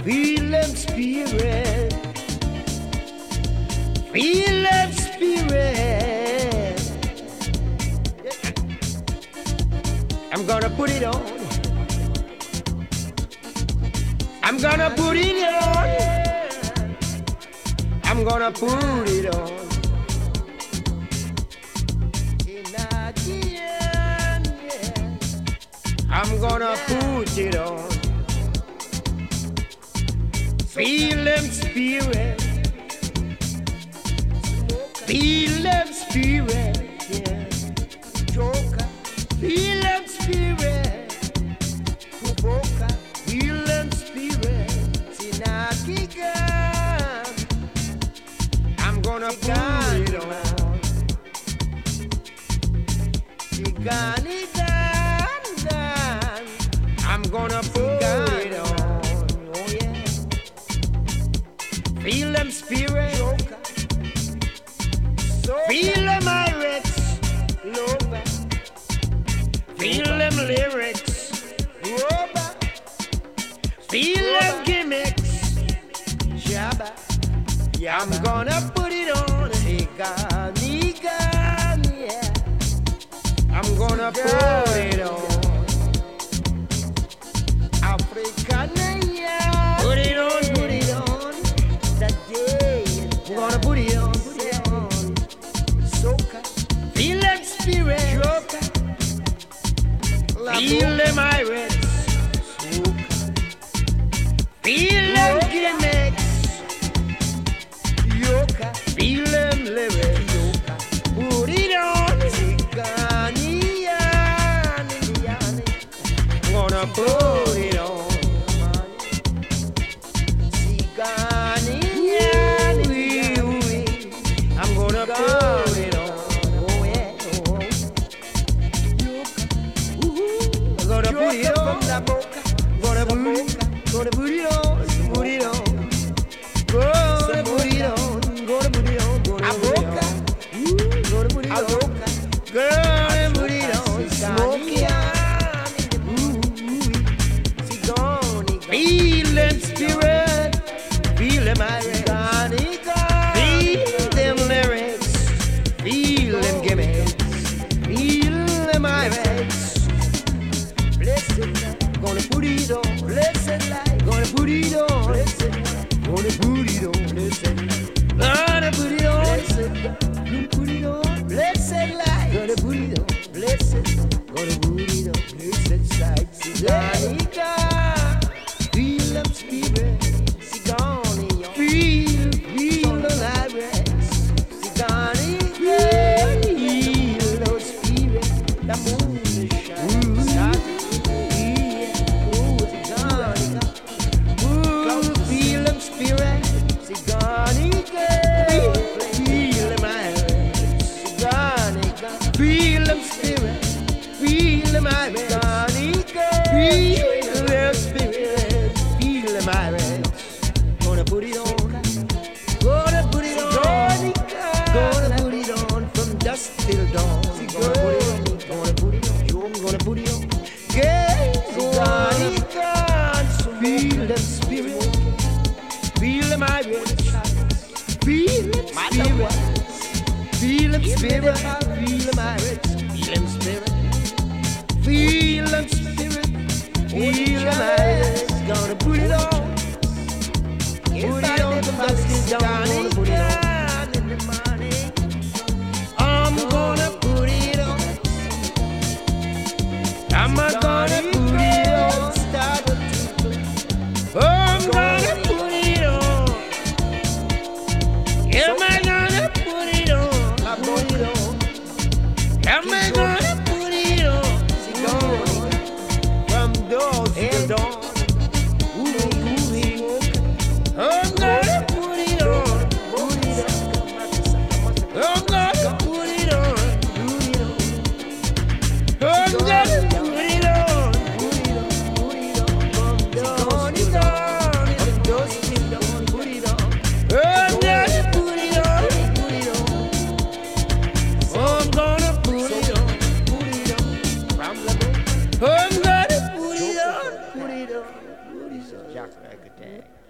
Feel them spirit. Feel them spirit. I'm gonna put it on. I'm gonna put it on. I'm gonna put it on. I'm gonna put it on. Feel them spirit. Feel them spirit. Yeah. Joker. Feel them spirit. Provoker. Feel them spirit. Sinakika. I'm gonna put it on. I'm gonna put it on. Oh yeah. Feel them spirit. Feel them lyrics. Feel them lyrics. Feel them gimmicks. I'm gonna put it on. I'm gonna put it on. African, yeah. Put it on, put it on. That day, we're gonna put it on, put it on. Soca, feel that spirit. Joker, feel them pirates. Soca, feel them gimmicks. Yoka, feel them lyrics. Yoka, put it on. I'm gonna put it on. I'm gonna put it on. Oh yeah. I'm gonna put it on. Gonna put it on. Put it on. Gonna put it on. Gonna put it on. Gonna put it on. Gonna put it on. Gonna put it on. Smoky. Feel them spirit, feel them ironic, feel them lyrics, feel them gimmicks, feel them lyrics. Blessed life, gonna put it on. Blessed life, gonna put it on. Blessed life, gonna put it on. Blessed life, gonna put it on. Blessed life, gonna put it on. Blessed life, gonna put it on. Blessed, gonna put it on. Blessed life, Siganika. Feel them spirit, Sigani, feel the lyrics, Sigani, feel those spirit, the moon is shining, Sigani, feel them spirit, Sigani, feel them lyrics, Sigani, feel them spirit, feel them lyrics, Sigani, feel them spirit. Gonna put it on. Gonna put it on. Gonna put it on from dusk till dawn. Gonna put it on. Gonna put it on. I'm gonna put it on. Feel the spirit. Feel the migrants. Feel the spirit. Feel the spirit. Feel the migrants. Feel the spirit. Feel the spirit. Feel the migrants. Gonna put it on. Put it on the basket down. Put it on. I'm gonna put it on. I'm gonna put it on. I'm gonna put it on. Am I gonna put it on? I put it on. Am I gonna put it on? From dawn till dawn. I'm gonna put it on. I'm gonna put it on. I'm gonna put it on. This is Jack Architect.